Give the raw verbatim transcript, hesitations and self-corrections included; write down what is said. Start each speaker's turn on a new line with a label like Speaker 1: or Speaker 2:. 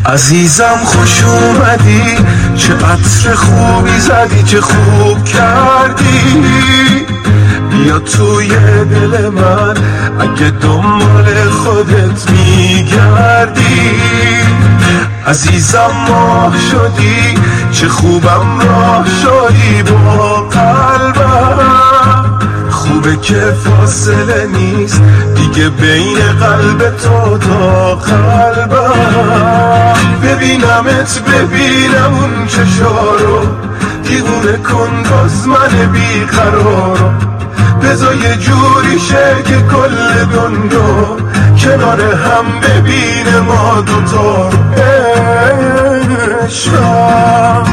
Speaker 1: عزیزم خوش اومدی، چه عطر خوبی زدی، چه خوب کردی. بیا توی دل من اگه دنبال خودت میگردی. عزیزم ماه شدی، چه خوبم راه شدی با قلبم. خوبه که فاصله نیست دیگه بین قلب تو تا قلبم. ببینمت ببینم اون چشارو، دیوونه کن باز من بیقرارو. بذار یه جوری شه که کل دنیا کنار هم ببینه ما دوتا رو. عشقم